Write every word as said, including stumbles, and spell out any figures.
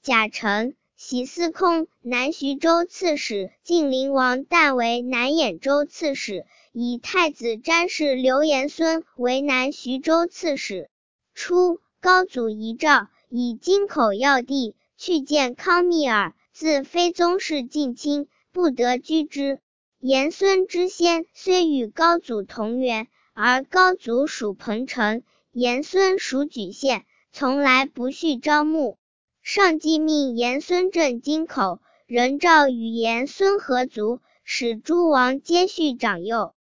贾臣，袭司空，南徐州刺史；晋灵王旦为南兖州刺史，以太子詹事刘延孙为南徐州刺史。初，高祖遗诏，以京口要地，去见康密尔，自非宗室近亲，不得居之。延孙之先，虽与高祖同源，而高祖属彭城，延孙属莒县，从来不恤招募。上计命延孙镇京口，人诏与延孙合族，使诸王皆恤长幼。